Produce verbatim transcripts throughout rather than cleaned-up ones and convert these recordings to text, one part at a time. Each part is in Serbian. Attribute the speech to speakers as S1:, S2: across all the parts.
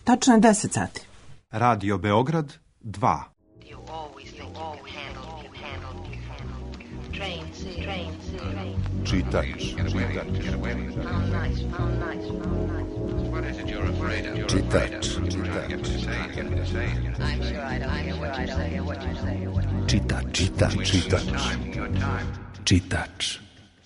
S1: Tačno je deset sati.
S2: Radio Beograd dva. Čitač, čitač, čitač, čitač, čitač, čitač, čitač.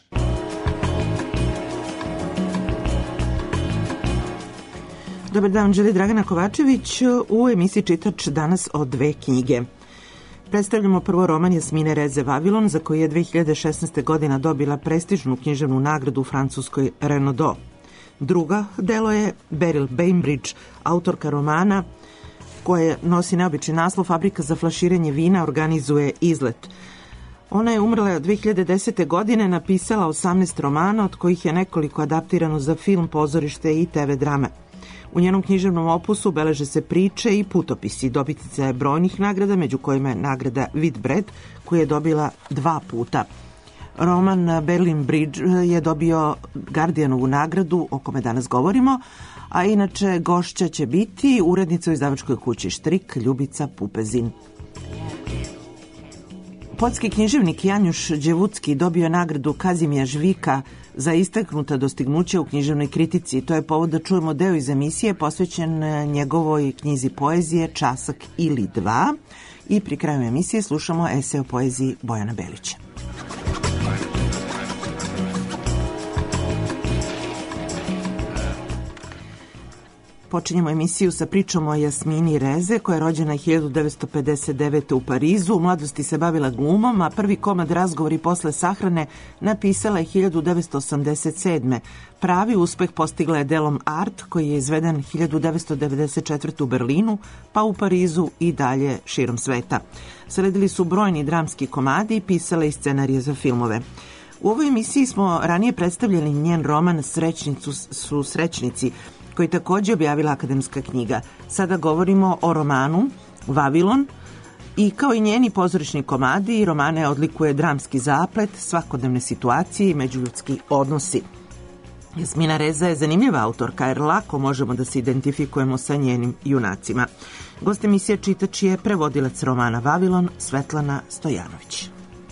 S1: Dobar dan, želi Dragana Kovačević u emisiji Čitač danas o dve knjige. Predstavljamo prvo roman Jasmine Reze Vavilon, za koji je dve hiljade šesnaeste. godina dobila prestižnu književnu nagradu u Francuskoj Renaudot. Druga delo je Beryl Bainbridge, autorka romana koje nosi neobični naslov Fabrika za flaširanje vina organizuje izlet. Ona je umrla dve hiljade desete. godine, napisala osamnaest romana, od kojih je nekoliko adaptirano za film, pozorište i te ve drame. U njenom književnom opusu beleže se priče i putopisi. Dobitnica je brojnih nagrada, među kojima je nagrada Whitbread, koju je dobila dva puta. Roman Berlin Bridge je dobio Guardianovu nagradu, o kome danas govorimo, a inače gošća će biti urednica u izdavačkoj kući Štrik, Ljubica Pupezin. Poljski književnik Janusz Đevucki dobio je nagradu Kazimija Žvika za istaknuta dostignuća u književnoj kritici. To je povod da čujemo deo iz emisije posvećen njegovoj knjizi poezije Časak ili dva. I pri kraju emisije slušamo esej o poeziji Bojana Belića. Počinjemo emisiju sa pričom o Jasmini Reze, koja je rođena hiljadu devetsto pedeset devete. u Parizu. U mladosti se bavila glumom, a prvi komad Razgovori posle sahrane napisala je hiljadu devetsto osamdeset sedme. Pravi uspeh postigla je delom Art, koji je izveden hiljadu devetsto devedeset četvrte. u Berlinu, pa u Parizu i dalje širom sveta. Sledili su brojni dramski komadi i pisala i scenarije za filmove. U ovoj emisiji smo ranije predstavljali njen roman Srećnicu su srećnici, koji takođe objavila akademska knjiga. Sada govorimo o romanu Vavilon i kao i njeni pozorišni komadi i romane odlikuje dramski zaplet, svakodnevne situacije i međuljudski odnosi. Jasmina Reza je zanimljiva autorka jer lako možemo da se identifikujemo sa njenim junacima. Gost emisije Čitač je prevodilac romana Vavilon Svetlana Stojanović.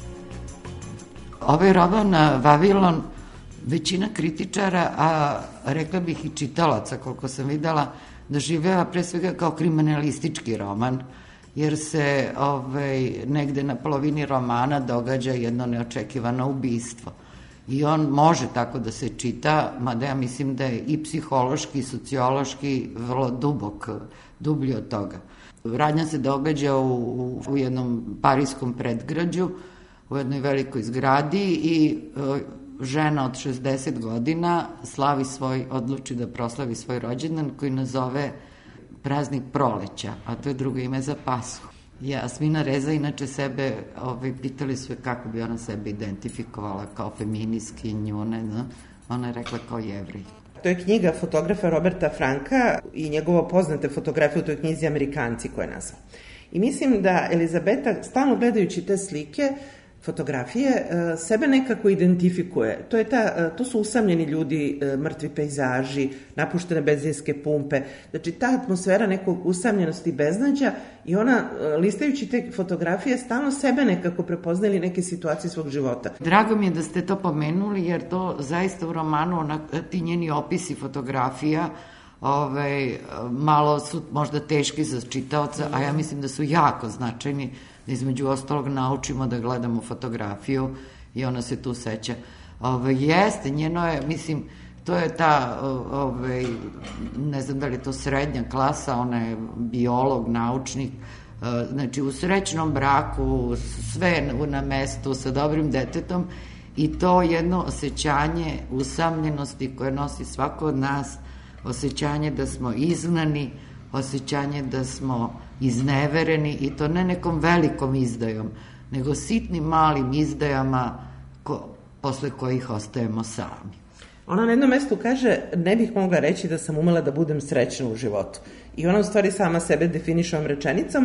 S3: Ovaj roman Vavilon većina kritičara, a rekla bih i čitalaca, koliko sam videla, doživljava pre svega kao kriminalistički roman, jer se ovaj, negde na polovini romana događa jedno neočekivano ubistvo. I on može tako da se čita, mada ja mislim da je i psihološki i sociološki vrlo dubok, dublji od toga. Radnja se događa u, u, u jednom parijskom predgrađu, u jednoj velikoj zgradi i žena od šezdeset godina slavi svoj, odluči da proslavi svoj rođendan koji nazove praznik proleća, a to je drugo ime za Pashu. Jasmina Reza inače sebe, ovaj, pitali su je kako bi ona sebe identifikovala kao feministkinju, ne znam, ona je rekla kao Jevrij.
S1: To je knjiga fotografa Roberta Franka i njegova poznate fotografije u toj knjizi Amerikanci koje je nazvao. I mislim da Elizabeta, stalno gledajući te slike, fotografije, sebe nekako identifikuje. To je ta, to su usamljeni ljudi, mrtvi pejzaži, napuštene benzinske pumpe. Znači, ta atmosfera nekog usamljenosti i beznađa i ona, listajući te fotografije, stalno sebe nekako prepoznali neke situacije svog života.
S3: Drago mi je da ste to pomenuli, jer to zaista u romanu, ona, ti njeni opisi fotografija, ovaj, malo su možda teški za čitaoca, a ja mislim da su jako značajni, da između ostalog naučimo da gledamo fotografiju i ona se tu seća. Ove, jeste, njeno je, mislim, to je ta, ove, ne znam da li je to srednja klasa, ona je biolog, naučnik, znači u srećnom braku, sve na mestu, sa dobrim detetom i to jedno osjećanje usamljenosti koje nosi svako od nas, osjećanje da smo izgnani, osjećanje da smo iznevereni i to ne nekom velikom izdajom, nego sitnim malim izdajama ko, posle kojih ostajemo sami.
S1: Ona na jednom mestu kaže, ne bih mogla reći da sam umela da budem srećna u životu. I ona u stvari sama sebe definiše ovom rečenicom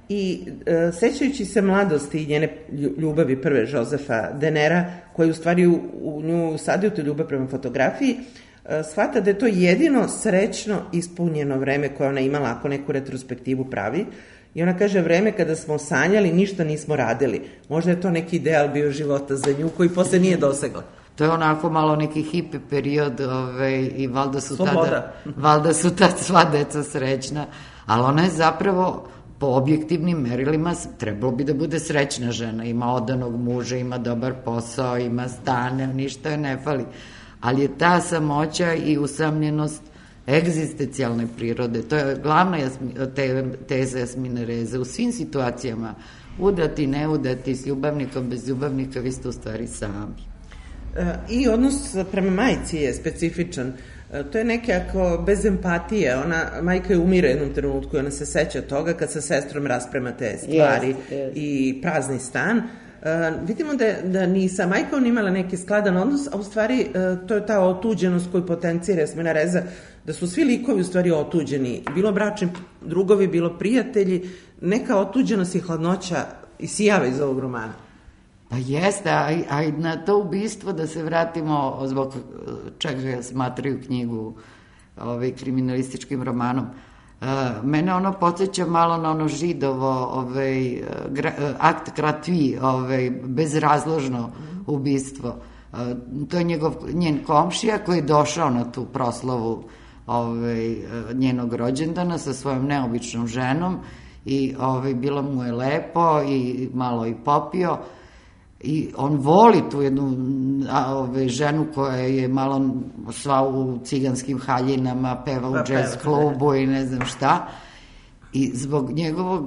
S1: i e, sećajući se mladosti i njene ljubavi prve Josefa Denera, koji u stvari u, u nju usadio tu ljubav prema fotografiji, shvata da je to jedino srećno ispunjeno vreme koje ona imala ako neku retrospektivu pravi. I ona kaže, vreme kada smo sanjali, ništa nismo radili. Možda je to neki ideal bio života za nju koji posle nije dosegla.
S3: To je onako malo neki hipi period, ovaj, i valjda su
S1: Sloboda.
S3: tada, valjda su tada sva deca srećna, ali ona je zapravo po objektivnim merilima trebalo bi da bude srećna žena, ima odanog muža, ima dobar posao, ima stane, ništa je ne fali, ali je ta samoća i usamljenost egzistencijalne prirode, to je glavna jasmi, te, teza Jasmine Reze, u svim situacijama, udati, neudati, s ljubavnikom, bez ljubavnika, vi ste u stvari sami.
S1: I odnos prema majci je specifičan. To je nekako bez empatije. Ona, majka je umire u jednom trenutku i ona se seća toga kad sa sestrom rasprema te stvari yes, yes. i prazni stan. Uh, vidimo da, da ni sa majkom imala neki skladan odnos, a u stvari uh, to je ta otuđenost koju potencira Jasmina Reza, da su svi likovi u stvari otuđeni. Bilo bračni drugovi, bilo prijatelji. Neka otuđenost i hladnoća isijava iz ovog romana.
S3: Pa jeste, a, a na to ubistvo, da se vratimo zbog čega smatraju knjigu ovaj, kriminalističkim romanom, uh, mene ono podsjeća malo na ono Židovo ovaj, gra, akt gratuit, ovaj, bezrazložno ubistvo. Uh, to je njegov, njen komšija koji je došao na tu proslavu ovaj, njenog rođendana sa svojom neobičnom ženom i ovaj, bilo mu je lepo i malo i popio. I on voli tu jednu a, ove, ženu koja je malo sva u ciganskim haljinama, peva u jazz klubu i ne znam šta. I zbog njegovog,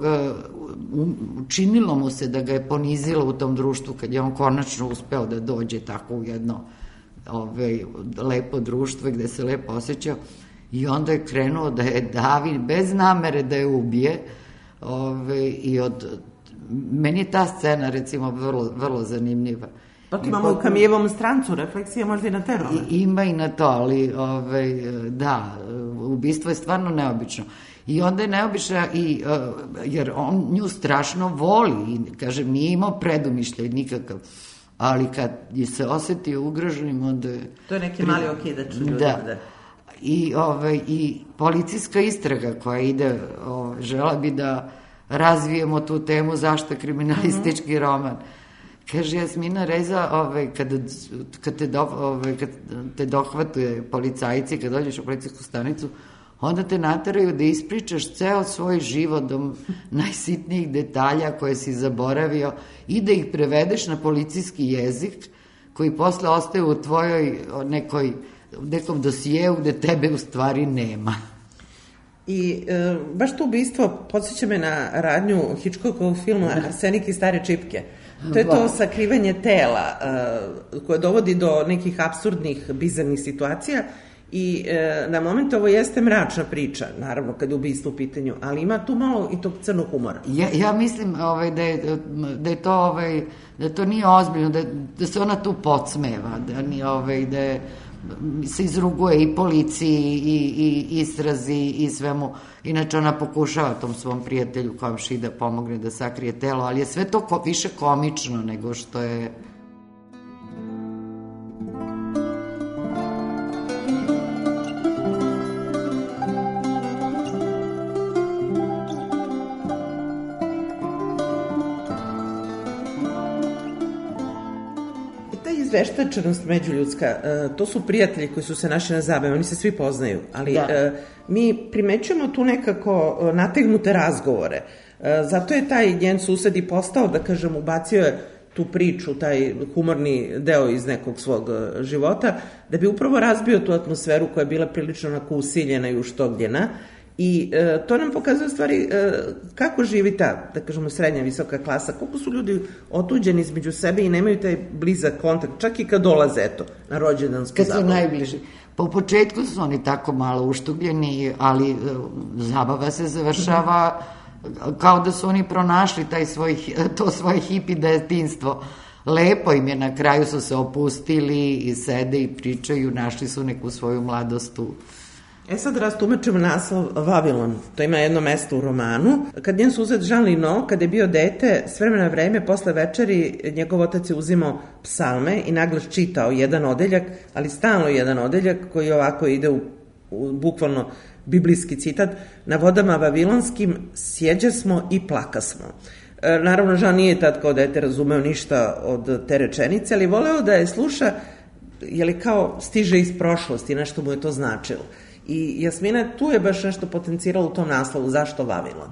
S3: učinilo mu se da ga je ponizilo u tom društvu kad je on konačno uspeo da dođe tako u jedno ove, lepo društvo gde se lepo osjećao. I onda je krenuo da je davi bez namere da je ubije ove, i od... Meni je ta scena, recimo, vrlo, vrlo zanimljiva.
S1: Pa ti imamo u Kamijevom strancu, refleksija možda i na te role.
S3: I, ima i na to, ali ovaj, da, ubistvo je stvarno neobično. I onda je neobično, i, jer on nju strašno voli, i kažem, nije imao predumišljaj nikakav, ali kad je se osetio ugroženim, onda je...
S1: To je neki mali okidač ljudi.
S3: Da. da. I, ovaj, i policijska istraga koja ide, ovaj, žela bi da razvijemo tu temu zašto je kriminalistički mm-hmm. roman. Kaže Jasmina Reza, ovaj, kad, kad, te do, ovaj, kad te dohvatuje policajci, kad dođeš u policijsku stanicu, onda te nateraju da ispričaš ceo svoj život do najsitnijih detalja koje si zaboravio i da ih prevedeš na policijski jezik koji posle ostaje u tvojoj nekoj, nekom dosijeu gde tebe u stvari nema.
S1: I e, baš to ubistvo podsjeća me na radnju Hitchcockovog filma Arsenik i stare čipke. To je to sakrivanje tela e, koje dovodi do nekih apsurdnih, bizarnih situacija i e, na moment ovo jeste mračna priča, naravno kad je ubistvo u pitanju, ali ima tu malo i tog crnog humora.
S3: Ja, ja mislim ovaj, da, je, da je to ovaj, da to nije ozbiljno, da, da se ona tu podsmeva, da, nije, ovaj, da je se izruguje i policiji i, i istrazi i svemu. Inače ona pokušava tom svom prijatelju komši da pomogne da sakrije telo, ali je sve to ko, više komično nego što je...
S1: Veštačanost međuljudska, to su prijatelji koji su se našli na zabavi, oni se svi poznaju, ali da. Mi primećujemo tu nekako nategnute razgovore. Zato je taj njen sused i postao, da kažem, ubacio je tu priču, taj humorni deo iz nekog svog života, da bi upravo razbio tu atmosferu koja je bila prilično onako usiljena i uštogljena. I e, to nam pokazuje stvari e, kako živi ta, da kažemo, srednja visoka klasa, koliko su ljudi otuđeni između sebe i nemaju taj blizak kontakt, čak i kad dolaze, eto, na rođendansku zabavu.
S3: Kad su najbliži. Pa u početku su oni tako malo uštugljeni, ali e, zabava se završava kao da su oni pronašli taj svoj, to svoje hipi detinjstvo. Lepo im je, na kraju su se opustili i sede i pričaju, našli su neku svoju mladost tu.
S1: E sad rastumačimo naslov Vavilon. To ima jedno mesto u romanu. Kad njen suzet Jean Lino, kad je bio dete, s vremena na vreme, posle večeri, njegov otac je uzimao psalme i naglas čitao jedan odeljak, ali stalno jedan odeljak koji ovako ide u, u bukvalno biblijski citat: na vodama vavilonskim sjeđe smo i plaka smo. E, naravno, Jean nije tad kao dete razumeo ništa od te rečenice, ali voleo da je sluša, jeli kao stiže iz prošlosti, nešto mu je to značilo. I Jasmina tu je baš nešto potencirala u tom naslovu, zašto Vavilon?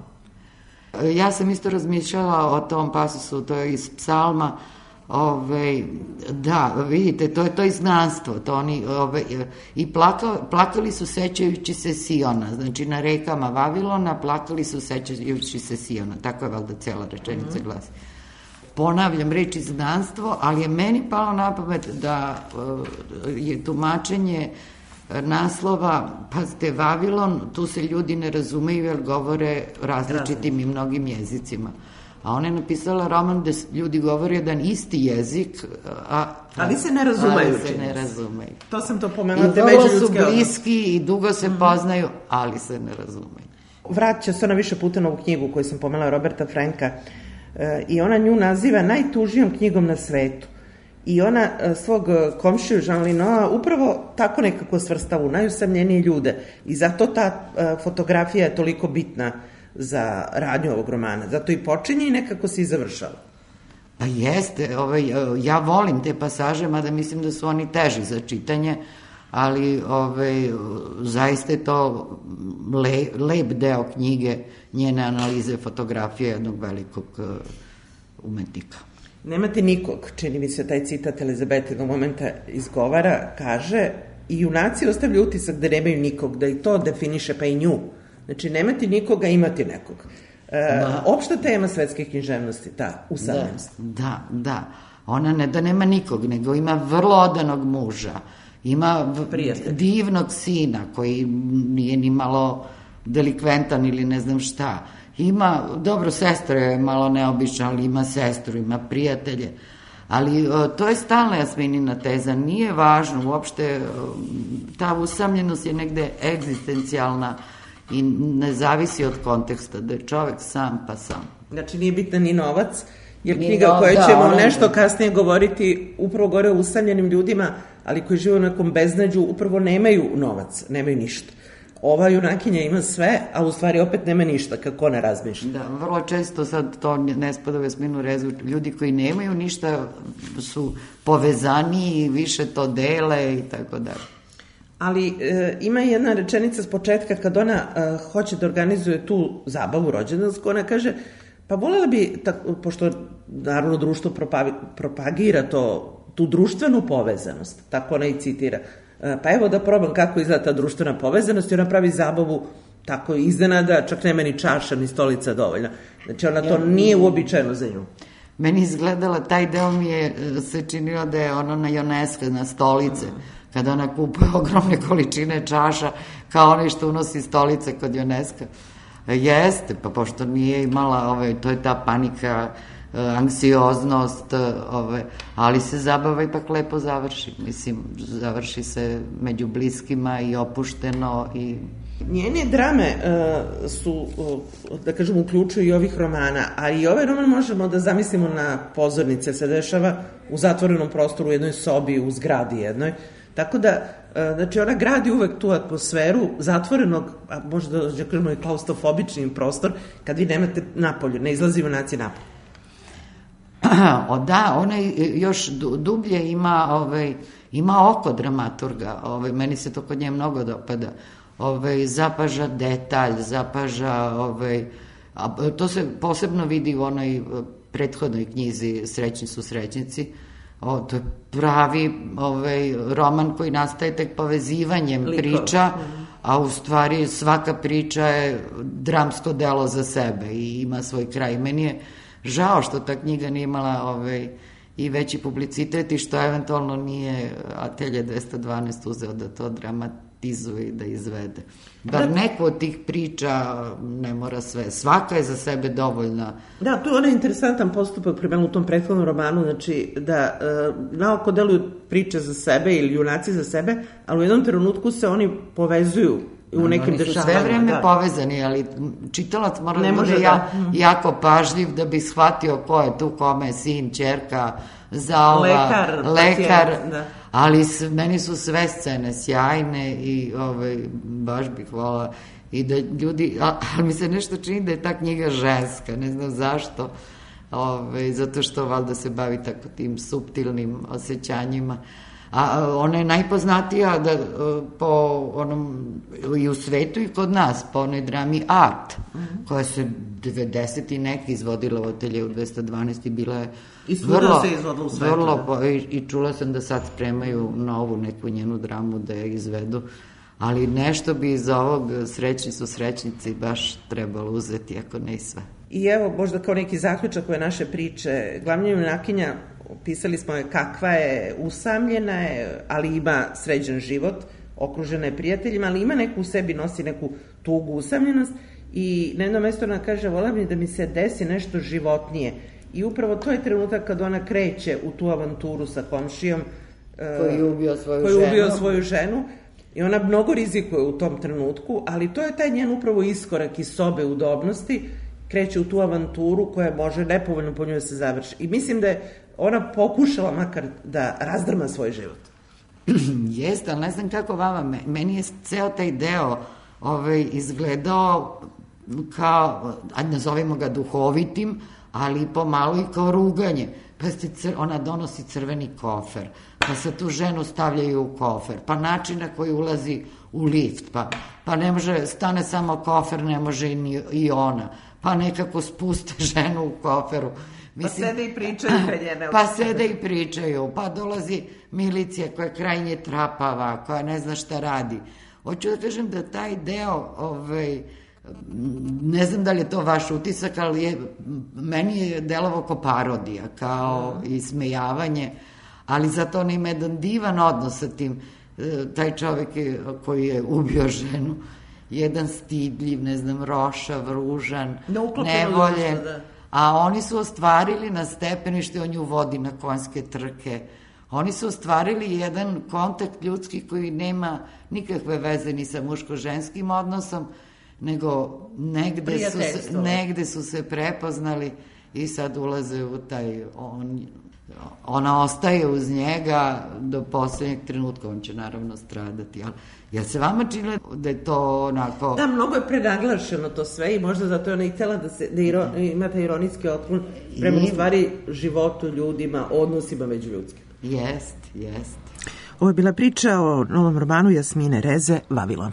S3: Ja sam isto razmišljala o tom pasusu, to je iz psalma. Ove, da, vidite, to je to izgnanstvo, to oni, ove, i plaka, plakali su sećajući se Siona, znači na rekama Vavilona plakali su sećajući se Siona, tako je valjda cijela rečenica mm-hmm. glasi. Ponavljam reč izgnanstvo, ali je meni palo na pamet da je tumačenje naslova, pazite, Vavilon, tu se ljudi ne razumeju jer govore različitim i mnogim jezicima. A ona je napisala roman gde ljudi govore jedan isti jezik, a,
S1: ali se ne razumeju.
S3: Ali se ne razumeju.
S1: To sam to pomenula.
S3: I vrlo su bliski i dugo se mm-hmm. poznaju, ali se ne razumeju.
S1: Vraća se ona više puta na ovu knjigu koju sam pomenula, Roberta Franka, e, i ona nju naziva najtužijom knjigom na svetu. I ona svog komšiju Jean Linoa upravo tako nekako svrstava u najusamljenije ljude. I zato ta fotografija je toliko bitna za radnju ovog romana. Zato i počinje i nekako se i završava.
S3: Pa jeste, ovaj, ja volim te pasaže, mada mislim da su oni teži za čitanje, ali ovaj, zaista je to le, lep deo knjige, njene analize fotografije jednog velikog umetnika.
S1: Nemate nikog, čini mi se taj citat Elizabetinog momenta izgovara, kaže, i junaci ostavlju utisak da nemaju nikog, da i to definiše pa i nju. Znači, nemati nikoga, imati nekog. E, opšta tema svetske književnosti, ta usamljenost.
S3: Da, da, da. Ona ne da nema nikog, nego ima vrlo odanog muža. Ima v- divnog sina koji nije ni malo delikventan ili ne znam šta. Ima, dobro, sestra je malo neobična, ali ima sestru, ima prijatelje. Ali o, to je stalna Jasminina teza. Nije važno, uopšte ta usamljenost je negde egzistencijalna i ne zavisi od konteksta, da je čovek sam pa sam.
S1: Znači nije bitan ni novac, jer nije knjiga o kojoj da, ćemo ono... nešto kasnije govoriti upravo gore o usamljenim ljudima, ali koji žive u nekom beznađu, upravo nemaju novac, nemaju ništa. Ova junakinja ima sve, a u stvari opet nema ništa, kako ona razmišlja.
S3: Da, vrlo često sad to ne spada u Jasminu Rezu, ljudi koji nemaju ništa su povezaniji, više to dele i tako dalje.
S1: Ali e, ima jedna rečenica s početka kad ona e, hoće da organizuje tu zabavu rođendansku, ona kaže, pa voljela bi, tako, pošto naravno društvo propavi, propagira to, tu društvenu povezanost, tako ona i citira, e, pa evo da probam kako izgleda ta društvena povezanost i ona pravi zabavu tako iznenada, čak nema ni čaša, ni stolica dovoljna. Znači ona to nije uobičajeno za nju.
S3: Meni izgledala, taj deo mi je se činilo da je ono na Joneska, na stolice, kada ona kupuje ogromne količine čaša, kao onaj što unosi stolice kod Joneska. Jeste, pa pošto nije imala, ove, to je ta panika, anksioznost, ove, ali se zabava ipak lepo završi. Mislim, završi se među bliskima i opušteno. I...
S1: Njene drame uh, su, uh, da kažem, uključuju i ovih romana, a i ovaj roman možemo da zamislimo na pozornice, se dešava u zatvorenom prostoru, u jednoj sobi, u zgradi jednoj. Tako da, znači ona gradi uvek tu atmosferu zatvorenog, a možda da kažemo i klaustrofobični prostor, kad vi nemate napolju, ne izlazi junaci napolju.
S3: O da, ona još dublje ima, ovaj, ima oko dramaturga, ovaj, meni se to kod nje mnogo dopada, ovaj, zapaža detalj, zapaža, ovaj, a to se posebno vidi u onoj prethodnoj knjizi Srećni su srećnici. O, to je pravi ovaj, roman koji nastaje tek povezivanjem Liko. priča, a u stvari svaka priča je dramsko delo za sebe i ima svoj kraj. Meni je žao što ta knjiga nije imala ovaj, i veći publicitet i što eventualno nije Atelje dvesta dvanaest uzeo da to dramatizuje i da izvede. Bar da, neko od tih priča ne mora sve. Svaka je za sebe dovoljna. Da,
S1: tu je onaj interesantan postupak primjerno u tom prethodnom romanu, znači da e, naoko deluju priče za sebe ili junaci za sebe, ali u jednom trenutku se oni povezuju u nekim
S3: oni su
S1: dešavanjima.
S3: Sve vreme
S1: da.
S3: povezani, ali čitalac mora
S1: ne
S3: da bude
S1: da.
S3: ja, jako pažljiv da bi shvatio ko je tu, kome je sin, ćerka, zaova,
S1: lekar,
S3: lekar
S1: pacijent, da.
S3: Ali s, meni su sve scene sjajne i ovaj, baš bih volala i da ljudi, a, ali mi se nešto čini da je ta knjiga ženska, ne znam zašto, ove, zato što valjda se bavi tako tim suptilnim osjećanjima. A ona je najpoznatija da, po onom, i u svetu i kod nas, po onoj drami Art, mm-hmm. koja se devedeset i neki izvodila u Ateljevu dvesta dvanaest i bila je
S1: I vrlo, se izvodila u svetu.
S3: Vrlo, i, i čula sam da sad spremaju novu neku njenu dramu da je izvedu, ali nešto bi iz ovog Srećni su srećnici baš trebalo uzeti, ako ne i sve.
S1: I evo, možda kao neki zaključak ove naše priče, glavna junakinja, pisali smo je kakva je, usamljena je, ali ima sređen život, okružena je prijateljima, ali ima neku u sebi, nosi neku tugu, usamljenost i na jedno mesto ona kaže, vola mi da mi se desi nešto životnije. I upravo to je trenutak kad ona kreće u tu avanturu sa komšijom
S3: koji je ubio svoju
S1: koji
S3: ženu.
S1: ubio svoju ženu. I ona mnogo rizikuje u tom trenutku, ali to je taj njen upravo iskorak iz sobe udobnosti, kreće u tu avanturu koja može nepovoljno po njoj se završi. I mislim da je ona pokušala makar da razdrma svoj život.
S3: Jeste, ali ne znam kako vama, meni je ceo taj deo ovaj, izgledao kao, ajde nazovimo ga duhovitim, ali pomalo i kao ruganje. Pa cr, ona donosi crveni kofer, pa se tu ženu stavljaju u kofer, pa način na koji ulazi u lift, pa, pa ne može, stane samo kofer, ne može i, ni, i ona, pa nekako spuste ženu u koferu.
S1: Mislim, pa sede i pričaju kad njene.
S3: Pa sede i pričaju, pa dolazi milicija koja je krajnje trapava, koja ne zna šta radi. Hoću da kažem da taj deo, ovaj, ne znam da li je to vaš utisak, ali je, meni je delovo kao parodija, kao ismejavanje, ali zato on ima jedan divan odnos sa tim. Taj čovjek je, koji je ubio ženu, jedan stidljiv, ne znam, rošav, ružan, nevoljen, da. A oni su ostvarili na stepenište, on ju vodi na konjske trke. Oni su ostvarili jedan kontakt ljudski koji nema nikakve veze ni sa muško-ženskim odnosom, nego negde su, se, negde su se prepoznali i sad ulaze u taj, on, ona ostaje uz njega do poslednjeg trenutka, on će naravno stradati, ali jel se vama čini da je to onako...
S1: Da, mnogo je prenaglašeno to sve i možda zato je ona i htjela da, se, da iro, ima taj ironijski otklon prema I... stvari životu, ljudima, odnosima među ljudskim.
S3: Jest, jest.
S1: Ovo je bila priča o novom romanu Jasmine Reze, Vavilon.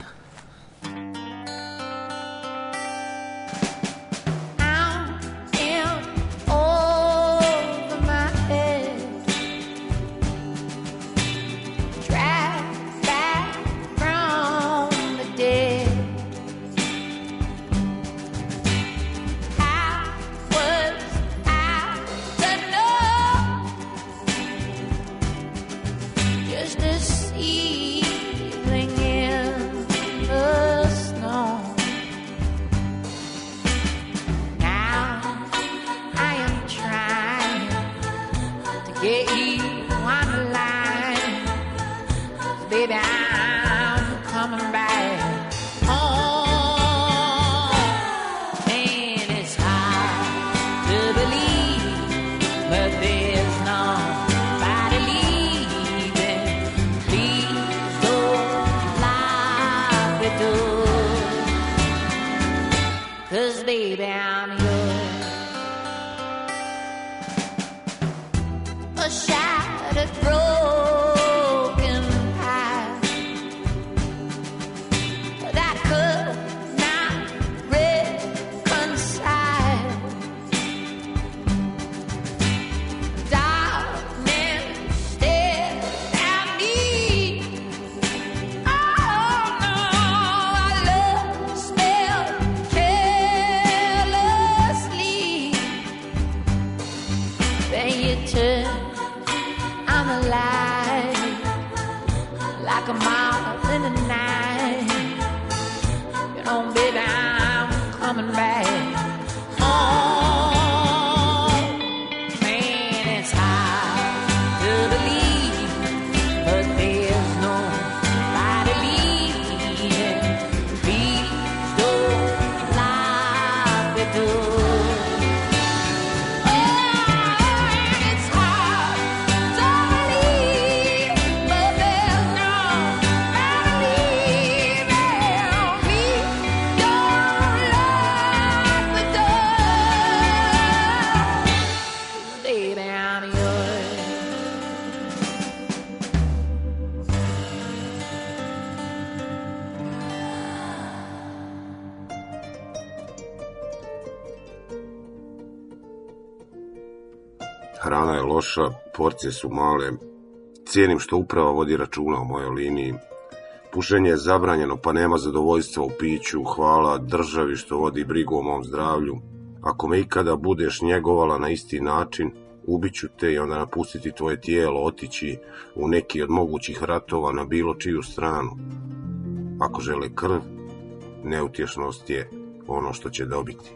S4: hrana je loša, porcije su male, cijenim što uprava vodi računa o mojoj liniji. Pušenje je zabranjeno, pa nema zadovoljstva u piću, hvala državi što vodi brigu o mom zdravlju. Ako me ikada budeš njegovala na isti način, ubiću te i onda napustiti tvoje tijelo, otići u neki od mogućih ratova na bilo čiju stranu. Ako žele krv, neutješnost je ono što će dobiti.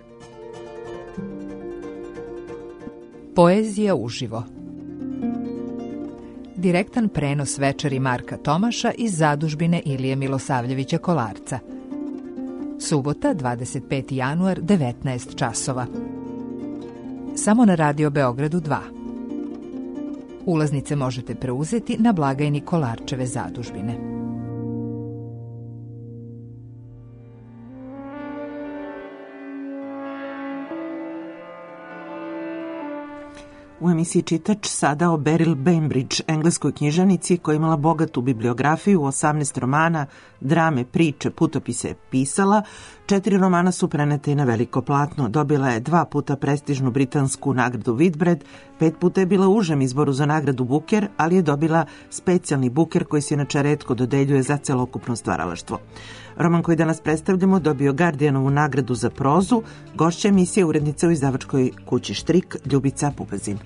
S5: Poezija uživo. Direktan prenos večeri Marka Tomaša iz zadužbine Ilije Milosavljevića Kolarca. Subota, dvadeset peti januar, devetnaest časova. Samo na Radio Beogradu dva. Ulaznice možete preuzeti na blagajni Kolarčeve zadužbine.
S1: U emisiji Čitač sada o Beryl Bainbridge, engleskoj književnici koja je imala bogatu bibliografiju, osamnaest romana, drame, priče, putopise je pisala. Četiri romana su prenete i na veliko platno. Dobila je dva puta prestižnu britansku nagradu Whitbread, pet puta je bila u užem izboru za nagradu Booker, ali je dobila specijalni Booker koji se inače retko dodeljuje za celokupno stvaralaštvo. Roman koji danas predstavljamo dobio Guardianovu nagradu za prozu. Gošća emisije urednica u izdavačkoj kući Štrik, Ljubica Pupazin.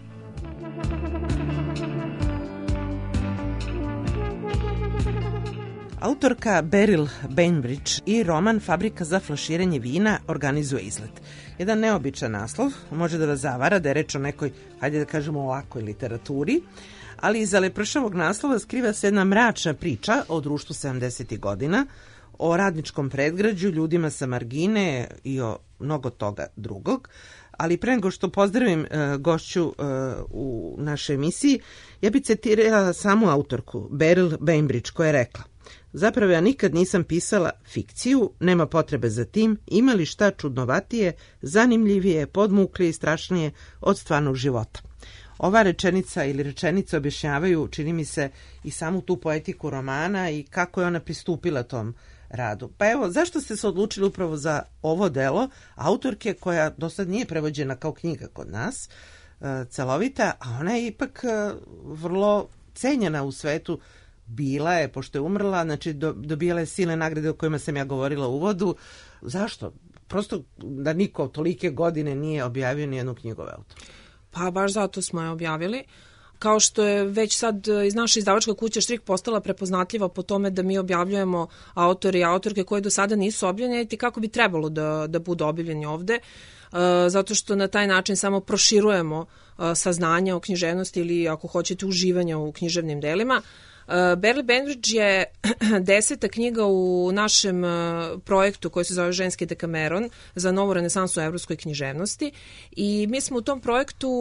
S1: Autorka Beryl Bainbridge i roman Fabrika za flaširanje vina organizuje izlet. Jedan neobičan naslov, može da vas zavara da je reč o nekoj, hajde da kažemo ovakoj literaturi, ali iza lepršavog naslova skriva se jedna mračna priča o društvu sedamdesetih godina, o radničkom predgrađu, ljudima sa margine i o mnogo toga drugog. Ali pre nego što pozdravim uh, gošću uh, u našoj emisiji, ja bih citirala samu autorku, Beryl Bainbridge, koja je rekla: zapravo ja nikad nisam pisala fikciju, nema potrebe za tim, ima li šta čudnovatije, zanimljivije, podmuklije i strašnije od stvarnog života. Ova rečenica ili rečenice objašnjavaju, čini mi se, i samu tu poetiku romana i kako je ona pristupila tom radu. Pa evo, zašto ste se odlučili upravo za ovo delo autorke koja do sad nije prevođena kao knjiga kod nas, celovita, a ona je ipak vrlo cenjena u svetu. Bila je, pošto je umrla, znači dobijala je silne nagrade o kojima sam ja govorila u uvodu. Zašto? Prosto da niko tolike godine nije objavio nijednu knjigu ove autora.
S6: Pa baš zato smo je objavili. Kao što je već sad iz naše izdavačka kuća Štrik postala prepoznatljiva po tome da mi objavljujemo autori i autorke koji do sada nisu objavljeni, kako bi trebalo da, da budu objavljeni ovde, zato što na taj način samo proširujemo saznanja o književnosti ili, ako hoćete, uživanja u književnim delima. Beryl Bainbridge je deseta knjiga u našem projektu koji se zove Ženski Dekameron za novu renesansu u evropskoj književnosti i mi smo u tom projektu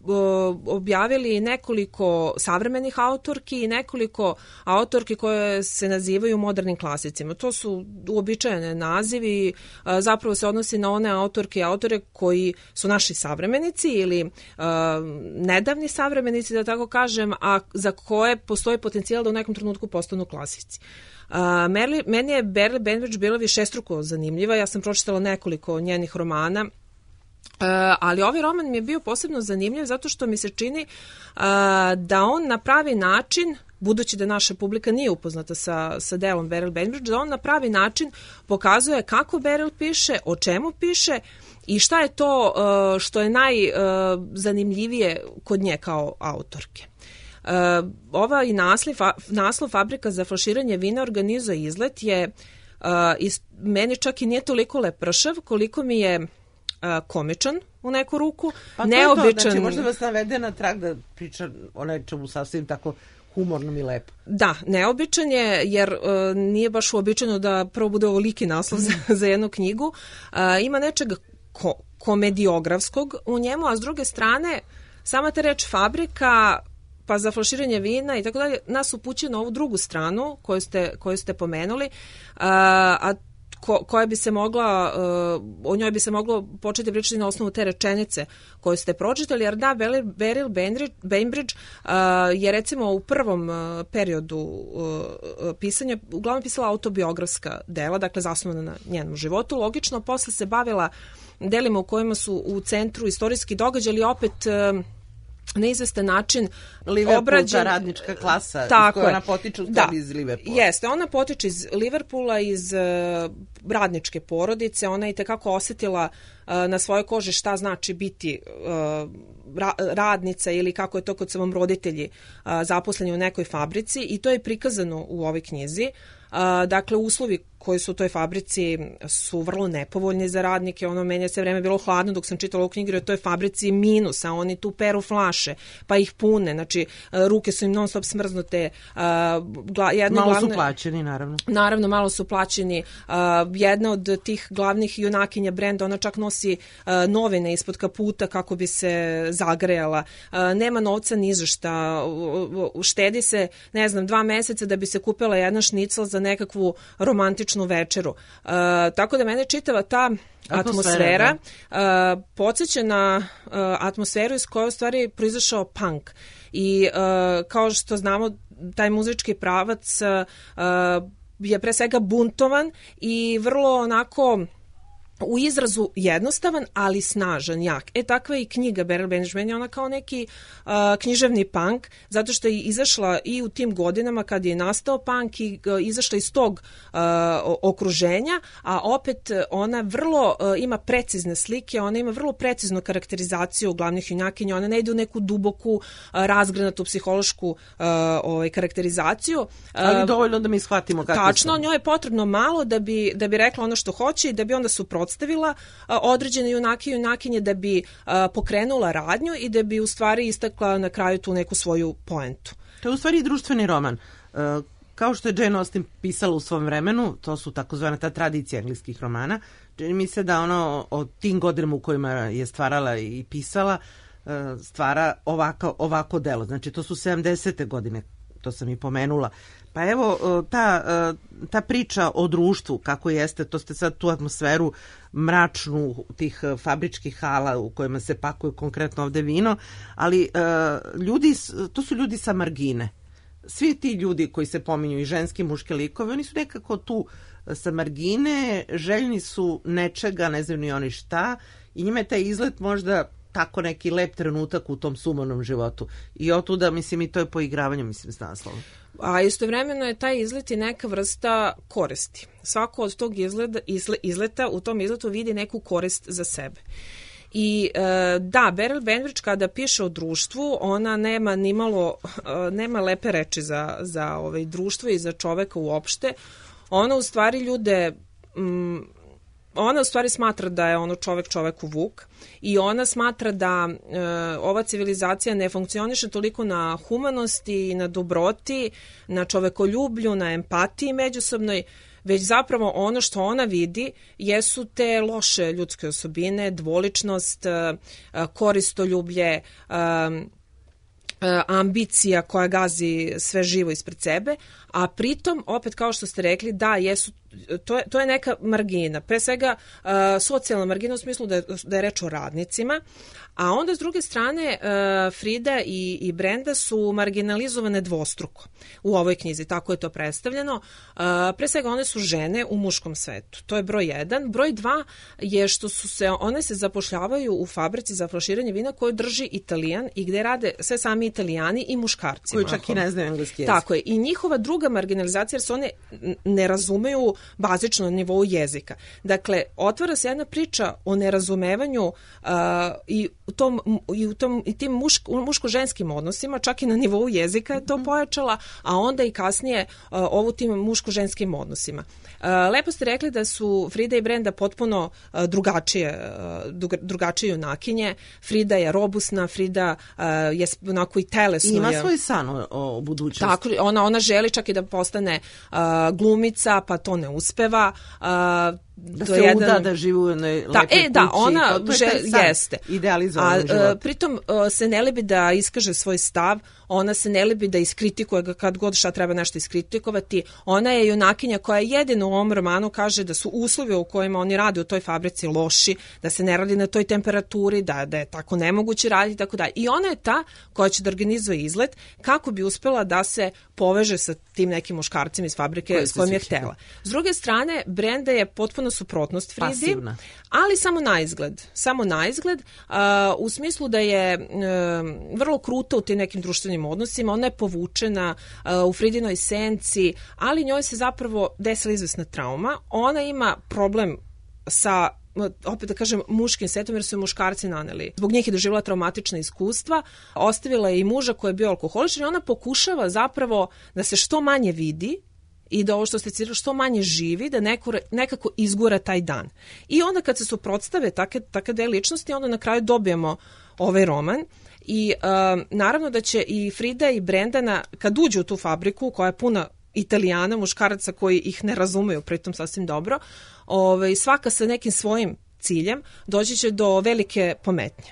S6: objavili nekoliko savremenih autorki i nekoliko autorki koje se nazivaju modernim klasicima. To su uobičajene nazivi, zapravo se odnosi na one autorke i autore koji su naši savremenici ili nedavni savremenici, da tako kažem, a za koje postoji potencijal da u nekom trenutku postanu klasici. Uh, Merli, meni je Beryl Bainbridge bila višestruko zanimljiva, ja sam pročitala nekoliko njenih romana, uh, ali ovaj roman mi je bio posebno zanimljiv zato što mi se čini uh, da on na pravi način, budući da naša publika nije upoznata sa, sa delom Beryl Bainbridge, da on na pravi način pokazuje kako Beryl piše, o čemu piše i šta je to uh, što je najzanimljivije uh, kod nje kao autorke. Uh, ovaj naslov, naslov Fabrika za flaširanje vina organizuje izlet je uh, is, meni čak i nije toliko lepršav koliko mi je uh, komičan u neku ruku, pa neobičan.
S1: Znači, možda vas navede na trag da priča o nečemu sasvim tako humornom i lepo.
S6: Da, neobičan je jer uh, nije baš uobičajeno da prvo bude ovoliki naslov za, za jednu knjigu. Uh, ima nečega ko, komediografskog u njemu, a s druge strane sama ta reč fabrika pa za flaširanje vina i tako dalje, nas upućuje na ovu drugu stranu koju ste, koju ste pomenuli, a, a ko, koja bi se mogla, o njoj bi se moglo početi pričati na osnovu te rečenice koju ste pročitali, jer da, Beryl Bainbridge je recimo u prvom periodu pisanja uglavnom pisala autobiografska dela, dakle zasnovana na njenom životu. Logično, posle se bavila delima u kojima su u centru istorijski događaj, ali opet na izvestan način
S1: Liverpool,
S6: obrađen.
S1: ta radnička klasa,
S6: tako
S1: iz koja
S6: je.
S1: ona potiče u
S6: da,
S1: iz Liverpoola.
S6: Jeste, ona potiče iz Liverpoola, iz uh, radničke porodice, ona je itekako osetila uh, na svojoj koži šta znači biti uh, ra radnica ili kako je to kod su vam roditelji uh, zaposleni u nekoj fabrici i to je prikazano u ovoj knjizi. Uh, dakle, uslovi koji su u toj fabrici su vrlo nepovoljni za radnike. Ono, meni je sve vreme bilo hladno dok sam čitala ovu knjigu, jer u toj fabrici minus, a oni tu peru flaše, pa ih pune. Znači, ruke su im non stop smrznute. Gla, jedna
S1: malo
S6: glavne,
S1: su plaćeni, naravno.
S6: Naravno, malo su plaćeni. Jedna od tih glavnih junakinja brenda, ona čak nosi novine ispod kaputa kako bi se zagrejala. Nema novca ni za šta. Štedi se, ne znam, dva meseca da bi se kupila jedna šnicl za nekakvu romantičnu večeru. Uh, tako da mene čitava ta atmosfera uh, podsjeća na uh, atmosferu iz koje u stvari proizašao punk. I uh, kao što znamo, taj muzički pravac uh, je pre svega buntovan i vrlo onako u izrazu jednostavan, ali snažan, jak. E, takva je i knjiga Beryl Benjamin, je ona kao neki uh, književni punk, zato što je izašla i u tim godinama kad je nastao punk i uh, izašla iz tog uh, okruženja, a opet ona vrlo uh, ima precizne slike, ona ima vrlo preciznu karakterizaciju glavnih junakinja, ona ne ide u neku duboku, uh, razgranatu psihološku uh, ovaj, karakterizaciju. Uh,
S1: ali dovoljno da mi shvatimo kako
S6: tačno, njoj je potrebno malo da bi, da bi rekla ono što hoće i da bi onda suprotstavila stavila određene junake i junakinje da bi a, pokrenula radnju i da bi u stvari istakla na kraju tu neku svoju poentu.
S1: To je u stvari društveni roman. Uh, kao što je Jane Austen pisala u svom vremenu, to su takozvana ta tradicija engleskih romana. Čini mi se da ono od tim godinama u kojima je stvarala i pisala uh, stvara ovako, ovako delo. Znači to su sedamdesete godine, to sam i pomenula. Pa evo, ta, ta priča o društvu, kako jeste, to ste sad tu atmosferu mračnu tih fabričkih hala u kojima se pakuje konkretno ovde vino, ali ljudi, to su ljudi sa margine. Svi ti ljudi koji se pominju, i ženski i muške likove, oni su nekako tu sa margine, željni su nečega, ne znam ni oni šta, i njima je taj izlet možda tako neki lep trenutak u tom sumanom životu. I otuda, mislim, i to je poigravanje, mislim, s naslovom.
S6: A istovremeno je taj izlet i neka vrsta koristi. Svako od tog izleta, izle, izleta u tom izletu vidi neku korist za sebe. I e, da, Beryl Benbridge kada piše o društvu, ona nema nimalo, e, nema lepe reči za, za ovaj društvo i za čoveka uopšte. Ona u stvari ljude... Mm, ona u stvari smatra da je ono čovek čoveku vuk i ona smatra da e, ova civilizacija ne funkcioniše toliko na humanosti i na dobroti, na čovekoljublju, na empatiji međusobnoj, već zapravo ono što ona vidi jesu te loše ljudske osobine, dvoličnost, e, koristoljublje, e, ambicija koja gazi sve živo ispred sebe, a pritom, opet kao što ste rekli, da, jesu, to, je, to je neka margina, pre svega uh, socijalna margina u smislu da je, da je reč o radnicima, a onda s druge strane uh, Frida i, i Brenda su marginalizovane dvostruko u ovoj knjizi, tako je to predstavljeno. Uh, pre svega one su žene u muškom svetu, to je broj jedan. Broj dva je što su se, one se zapošljavaju u fabrici za flaširanje vina koju drži Italijan i gde rade sve sami Italijani i muškarci.
S1: Koji čak i ne znaju engleski jezik.
S6: Tako je. I njihova druga marginalizacija, jer se one ne razumeju bazično na nivou jezika. Dakle, otvara se jedna priča o nerazumevanju uh, i u tom i u tom i tim muško, muško-ženskim odnosima, čak i na nivou jezika je to pojačala, a onda i kasnije uh, ovu tim muško-ženskim odnosima. Uh, lepo ste rekli da su Frida i Brenda potpuno uh, drugačije uh, drugačije junakinje. Frida je robusna, Frida uh, je onako i telesno.
S1: I ima
S6: je,
S1: svoj san o, o budućnosti.
S6: Tako, ona, ona želi čak i da postane uh, glumica, pa to ne uspeva. Uh,
S1: da
S6: to
S1: se
S6: jedan...
S1: uda, da živi u jednoj lepoj
S6: da, e, da,
S1: kući.
S6: ona
S1: že,
S6: jeste.
S1: Idealizovan život.
S6: A pritom uh, se ne libi da iskaže svoj stav, ona se ne libi da iskritikuje ga kad god šta treba nešto iskritikovati. Ona je junakinja koja jedino u ovom romanu kaže da su uslovi u kojima oni rade u toj fabrici loši, da se ne radi na toj temperaturi, da, da je tako nemoguće raditi, tako da. I ona je ta koja će da organizuje izlet kako bi uspela da se poveže sa tim nekim muškarcima iz fabrike s kojim je htela. S druge strane, Brenda je potpuno potpuna suprotnost Fridi.
S1: Pasivna.
S6: Ali samo na izgled. Samo na izgled, uh, u smislu da je uh, vrlo kruta u tim nekim društvenim odnosima, ona je povučena uh, u Fridinoj senci, ali njoj se zapravo desila izvesna trauma. Ona ima problem sa, opet da kažem, muškim setom, jer su muškarci naneli. Zbog njih je doživjela traumatična iskustva, ostavila je i muža koji je bio alkoholičan i ona pokušava zapravo da se što manje vidi i da ovo što ste citirali što manje živi, da neko, nekako izgura taj dan. I onda kad se suprotstave takve, takve dve ličnosti, onda na kraju dobijemo ovaj roman. I uh, naravno da će i Frida i Brendana, kad uđu u tu fabriku koja je puna Italijana, muškaraca koji ih ne razumeju pritom sasvim dobro, ovaj, svaka sa nekim svojim ciljem, doći će do velike pometnje.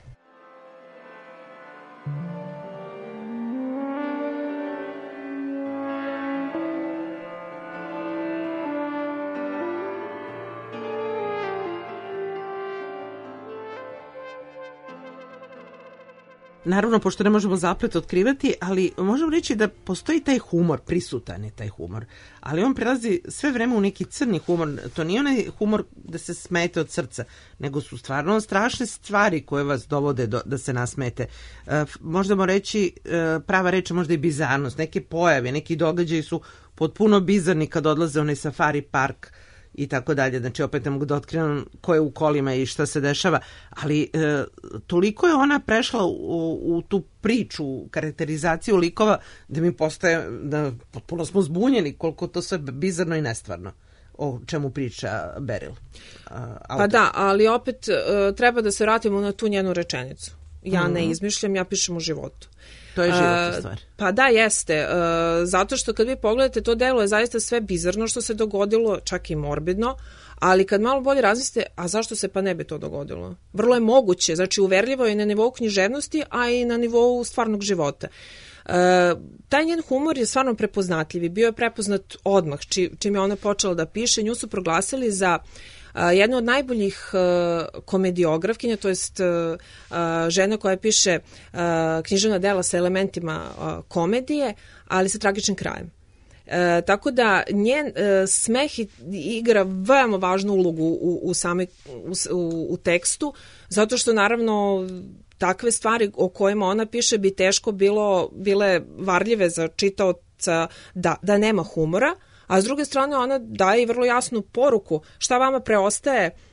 S1: Naravno, pošto ne možemo zaplet otkrivati, ali možemo reći da postoji taj humor, prisutan je taj humor, ali on prelazi sve vreme u neki crni humor. To nije onaj humor da se smete od srca, nego su stvarno strašne stvari koje vas dovode do, da se nasmete. E, možemo reći, e, prava reč je možda i bizarnost, neke pojave, neki događaji su potpuno bizarni kad odlaze u onaj safari park i tako dalje. Znači, opet ne mogu da otkrivam ko je u kolima i šta se dešava, ali e, toliko je ona prešla u, u tu priču, karakterizaciju likova, da mi postaje, da potpuno smo zbunjeni koliko to sve bizarno i nestvarno o čemu priča Beryl. A,
S6: pa da, ali opet e, treba da se vratimo na tu njenu rečenicu. Ja
S1: mm.
S6: ne izmišljam, ja pišem u životu.
S1: To je životna stvar.
S6: Uh, pa da, jeste. Uh, zato što kad vi pogledate, to delo je zaista sve bizarno što se dogodilo, čak i morbidno, ali kad malo bolje razmislite, a zašto se pa ne bi to dogodilo? Vrlo je moguće, znači uverljivo je na nivou književnosti, a i na nivou stvarnog života. Uh, taj njen humor je stvarno prepoznatljiv i bio je prepoznat odmah, či, čim je ona počela da piše. Nju su proglasili za Uh, jedna od najboljih uh, komediografkinja, to jest uh, uh, žena koja piše uh, književna dela sa elementima uh, komedije, ali sa tragičnim krajem. Uh, tako da njen uh, smeh igra veoma važnu ulogu u, u, samoj, u, u tekstu, zato što naravno takve stvari o kojima ona piše bi teško bilo, bile varljive za čitaoca da, da nema humora. A s druge strane ona daje i vrlo jasnu poruku šta vama preostaje e,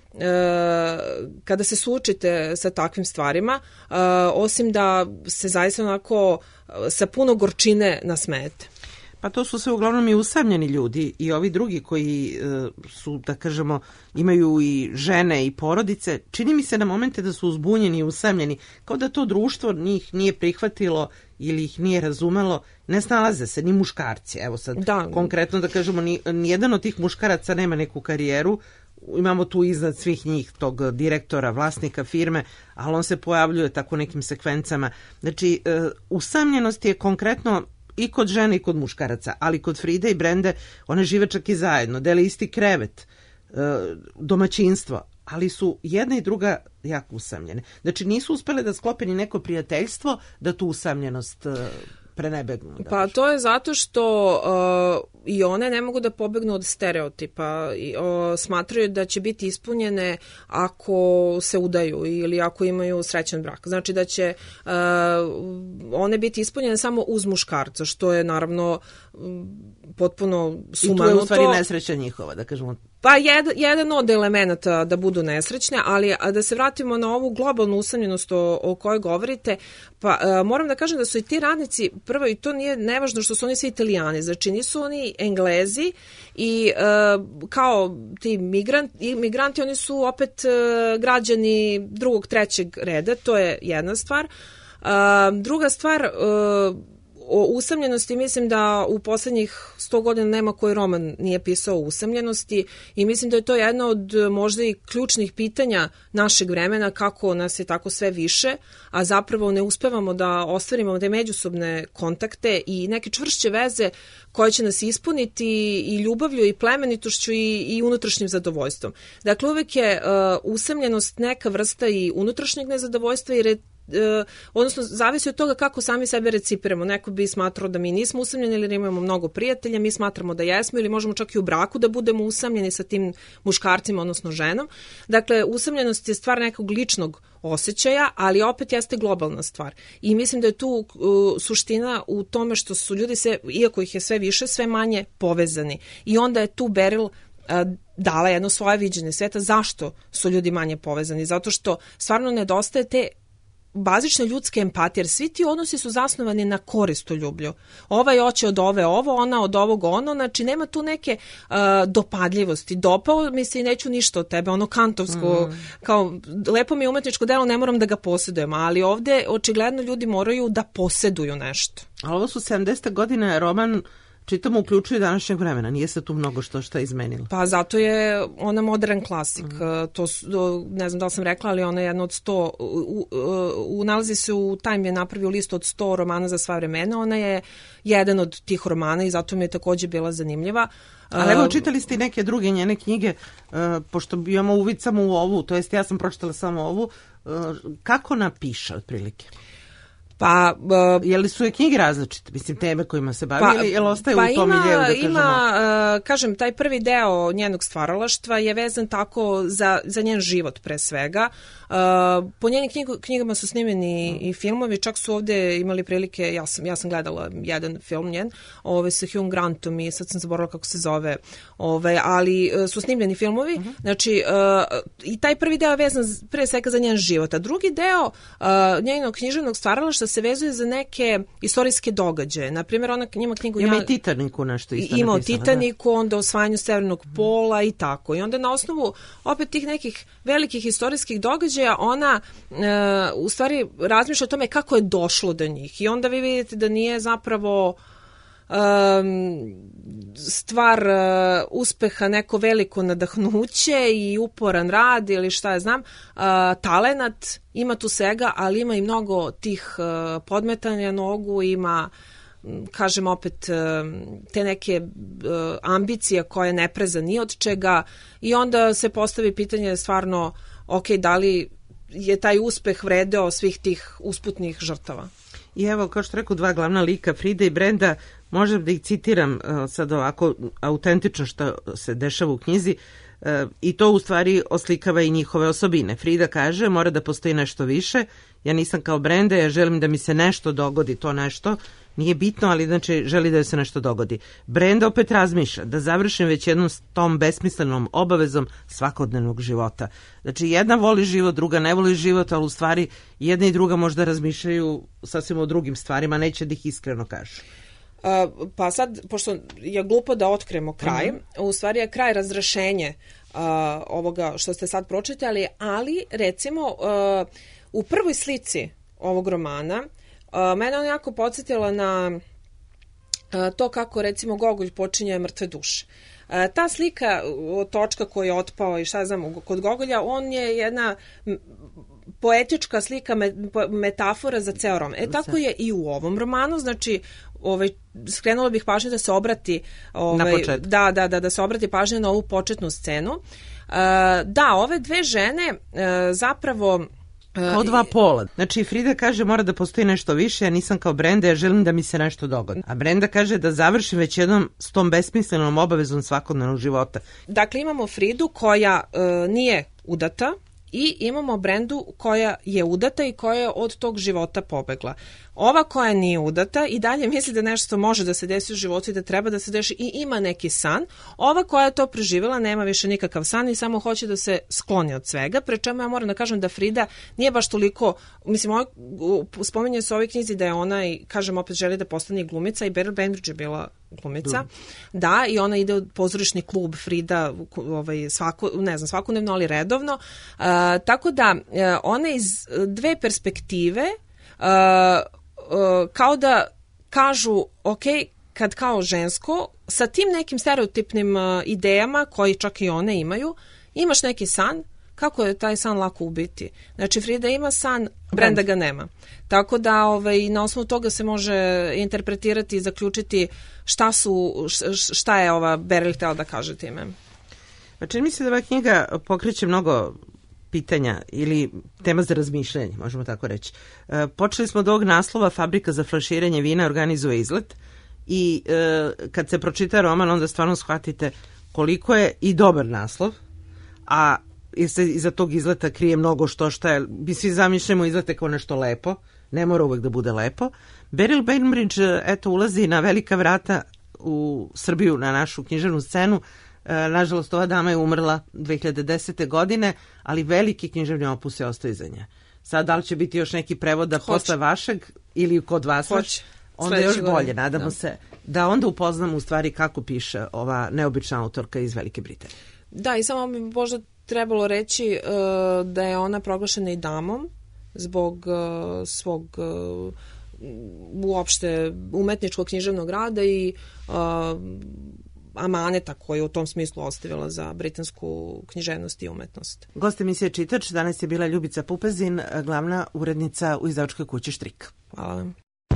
S6: kada se suočite sa takvim stvarima, e, osim da se zaista onako sa puno gorčine nasmejete.
S1: Pa to su sve uglavnom i usamljeni ljudi i ovi drugi koji e, su, da kažemo, imaju i žene i porodice. Čini mi se na momente da su uzbunjeni i usamljeni, kao da to društvo njih nije prihvatilo ili ih nije razumelo. Ne snalaze se ni muškarci. Evo sad, da. Konkretno da kažemo, ni, nijedan od tih muškaraca nema neku karijeru. Imamo tu iznad svih njih tog direktora, vlasnika firme, ali on se pojavljuje tako nekim sekvencama. Znači, e, usamljenost je konkretno i kod žene i kod muškaraca, ali kod Fride i Brende one žive čak i zajedno, dele isti krevet, domaćinstvo, ali su jedna i druga jako usamljene. Znači nisu uspele da sklope ni neko prijateljstvo da tu usamljenost prenebegnu. Da
S6: pa to je zato što uh, i one ne mogu da pobegnu od stereotipa. I, uh, smatraju da će biti ispunjene ako se udaju ili ako imaju srećan brak. Znači da će uh, one biti ispunjene samo uz muškarca, što je naravno potpuno sumanuto.
S1: I tu je u stvari nesreća njihova, da kažemo.
S6: Pa jed, jedan od elemenata da budu nesrećne, ali da se vratimo na ovu globalnu usamljenost o, o kojoj govorite, pa a, moram da kažem da su i ti radnici, prvo i to nije nevažno što su oni svi Italijani, znači nisu oni Englezi i a, kao ti migranti, migranti, oni su opet a, građani drugog, trećeg reda, to je jedna stvar. A, druga stvar, a, o usamljenosti mislim da u poslednjih sto godina nema koji roman nije pisao o usamljenosti i mislim da je to jedno od možda i ključnih pitanja našeg vremena, kako nas je tako sve više, a zapravo ne uspevamo da ostvarimo te međusobne kontakte i neke čvršće veze koje će nas ispuniti i ljubavlju i plemenitošću i, i unutrašnjim zadovoljstvom. Dakle, uvek je uh, usamljenost neka vrsta i unutrašnjeg nezadovoljstva jer je odnosno zavisi od toga kako sami sebe recipiramo. Neko bi smatrao da mi nismo usamljeni ili imamo mnogo prijatelja, mi smatramo da jesmo ili možemo čak i u braku da budemo usamljeni sa tim muškarcima, odnosno ženom. Dakle, usamljenost je stvar nekog ličnog osjećaja, ali opet jeste globalna stvar. I mislim da je tu uh, suština u tome što su ljudi se, iako ih je sve više, sve manje povezani. I onda je tu Beryl uh, dala jedno svoje viđenje sveta. Zašto su ljudi manje povezani? Zato što stvarno nedostaje te bazične ljudske empatije, jer svi ti odnosi su zasnovani na koristoljublju. Ovaj hoće od ove ovo, ona od ovog ono, znači nema tu neke uh, dopadljivosti. Dopao mi se i neću ništa od tebe, ono kantovsko, mm. kao lepo mi je umetničko delo, ne moram da ga posjedujem, ali ovde očigledno ljudi moraju da posjeduju nešto.
S1: Ali ovo su sedamdesete godine, roman čitamo uključuje današnjeg vremena, nije se tu mnogo što što je izmenilo.
S6: Pa zato je ona modern klasik. Mm. To su, ne znam da li sam rekla, ali ona je jedna od sto, u, u, u, nalazi se u Time je napravio listu od sto romana za sva vremena, ona je jedan od tih romana i zato mi je također bila zanimljiva.
S1: Ali evo, čitali ste i neke druge njene knjige, uh, pošto imamo uvid samo u ovu, to jest ja sam pročitala samo ovu, uh, kako napiše otprilike?
S6: Pa, uh,
S1: je li su je knjige različite? Mislim, teme kojima se bavi, pa, ili je li ostaje
S6: pa
S1: u tom
S6: ima,
S1: miljeu, da kažemo?
S6: Ima, uh, kažem, taj prvi deo njenog stvaralaštva je vezan tako za, za njen život pre svega. Uh, po njenim knjigu, knjigama su snimeni mm. i filmovi, čak su ovdje imali prilike, ja sam, ja sam gledala jedan film njen, ovaj, sa Hugh Grantom i sad sam zaboravila kako se zove, ovaj, ali uh, su snimljeni filmovi, mm-hmm. znači uh, i taj prvi deo je vezan pre svega za njen život, a drugi deo uh, njenog književnog stvaralaštva se vezuje za neke istorijske događaje. Naprimjer, ona ima knjigu...
S1: Ima ja, i Titaniku nešto isto
S6: ima
S1: napisala.
S6: Ima Titaniku, onda o osvajanju Severnog pola i tako. I onda na osnovu opet tih nekih velikih istorijskih događaja ona e, u stvari razmišlja o tome kako je došlo do njih. I onda vi vidite da nije zapravo Um, stvar uh, uspeha neko veliko nadahnuće i uporan rad ili šta ja znam, uh, talenat ima tu svega, ali ima i mnogo tih uh, podmetanja nogu, ima kažem opet te neke uh, ambicije koje ne preza ni od čega i onda se postavi pitanje stvarno, ok, da li je taj uspeh vredeo svih tih usputnih žrtava.
S1: I evo, kao što rekao, dva glavna lika, Frida i Brenda, možda da ih citiram uh, sad ovako autentično što se dešava u knjizi, uh, i to u stvari oslikava i njihove osobine. Frida kaže, mora da postoji nešto više, ja nisam kao Brenda, ja želim da mi se nešto dogodi, to nešto nije bitno, ali znači želi da joj se nešto dogodi. Brenda opet razmišlja da završim već jednom s tom besmislenom obavezom svakodnevnog života. Znači jedna voli život, druga ne voli život, ali u stvari jedna i druga možda razmišljaju sasvim o drugim stvarima, neće da ih iskreno kažu.
S6: Uh, pa sad, pošto je glupo da otkrijemo kraj, mm-hmm. u stvari je kraj razrešenje uh, ovoga što ste sad pročitali, ali recimo uh, u prvoj slici ovog romana uh, mene on jako podsjetila na uh, to kako recimo Gogolj počinje Mrtve duše. Uh, ta slika točka koji je otpao i šta znam kod Gogolja, on je jedna poetička slika, metafora za ceo roman. E tako je i u ovom romanu, znači ovaj, skrenula bih pažnju da se obrati ovaj,
S1: na
S6: da, da, da, da se obrati pažnju na ovu početnu scenu. Uh, da, ove dve žene uh, zapravo
S1: kao dva pola. Znači Frida kaže mora da postoji nešto više, ja nisam kao Brenda, ja želim da mi se nešto dogodi. A Brenda kaže da završim već jednom s tom besmislenom obavezom svakodnevnog života.
S6: Dakle, imamo Fridu koja uh, nije udata i imamo Brendu koja je udata i koja je od tog života pobegla. Ova koja nije udata i dalje misli da nešto može da se desi u životu i da treba da se deši i ima neki san. Ova koja je to preživjela nema više nikakav san i samo hoće da se skloni od svega. Pre čemu ja moram da kažem da Frida nije baš toliko, mislim, ovaj, spominje se u ovoj knjizi da je ona, i kažem opet, želi da postane glumica i Beryl Bainbridge je bila glumica. Mm. Da, i ona ide u pozorišni klub Frida, ovaj, svako, ne znam, svakodnevno, ali redovno. Uh, tako da, uh, ona iz dve perspektive uh, uh, kao da kažu, ok, kad kao žensko, sa tim nekim stereotipnim uh, idejama, koji čak i one imaju, imaš neki san, kako je taj san lako ubiti. Znači, Frida ima san, Brenda ga nema. Tako da ovaj, na osnovu toga se može interpretirati i zaključiti šta, su, šta je ova Beryl htjela da kaže time.
S1: Pa čini mi se da ova knjiga pokreće mnogo pitanja ili tema za razmišljanje, možemo tako reći. E, počeli smo od ovog naslova Fabrika za flaširanje vina organizuje izlet i e, kad se pročita roman onda stvarno shvatite koliko je i dobar naslov, a jer se iza tog izleta krije mnogo što šta je, mi svi zamišljamo izlete kao nešto lepo, ne mora uvek da bude lepo. Beryl Bainbridge, eto, ulazi na velika vrata u Srbiju, na našu književnu scenu. E, nažalost, ova dama je umrla dve hiljade desete. godine, ali veliki književni opus je ostao iza nje. Sad, da li će biti još neki prevod da posle vašeg ili kod vas?
S6: Hoće.
S1: Onda je još bolje, nadamo da. se, da onda upoznamo u stvari kako piše ova neobična autorka iz Velike Britanije.
S6: Da, i samo bi možda trebalo reći uh, da je ona proglašena i damom zbog uh, svog uh, uopšte umetničkog književnog rada i uh, amaneta koju je u tom smislu ostavila za britansku književnost i umetnost.
S1: Gost emisije Čitač danas je bila Ljubica Pupezin, glavna urednica u izdavačkoj kući Štrik.
S6: Hvala vam.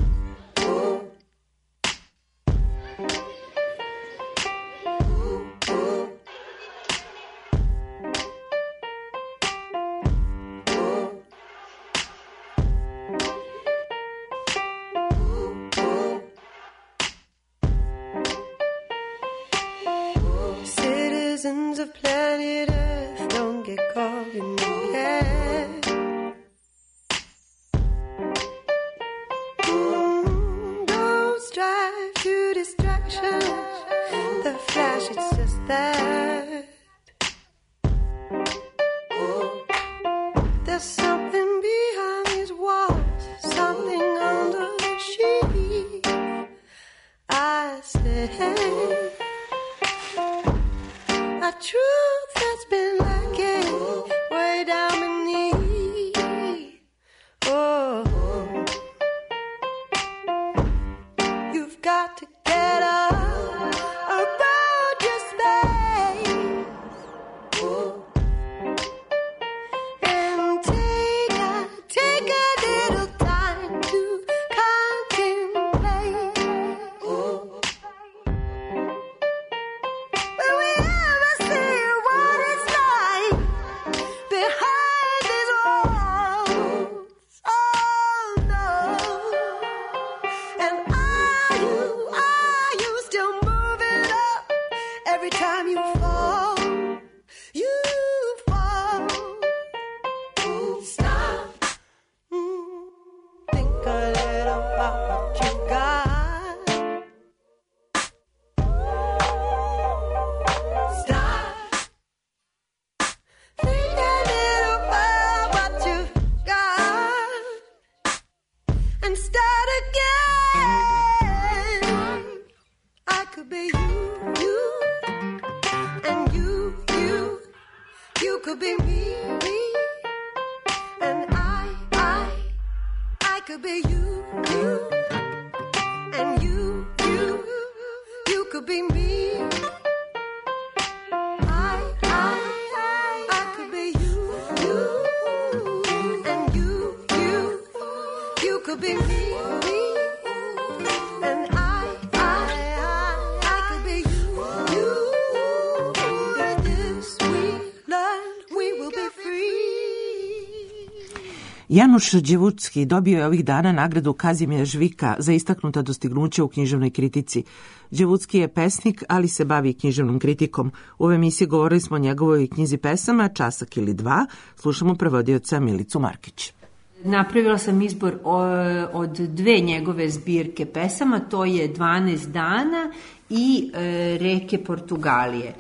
S1: Januš Đevucki dobio je ovih dana nagradu Kazimira Žvika za istaknuta dostignuća u književnoj kritici. Đevucki je pesnik, ali se bavi književnom kritikom. U ovoj emisiji govorili smo o njegovoj knjizi pesama Časak ili dva. Slušamo prevodioca Milicu Markić.
S7: Napravila sam izbor od dve njegove zbirke pesama, to je dvanaest dana i Reke Portugalije.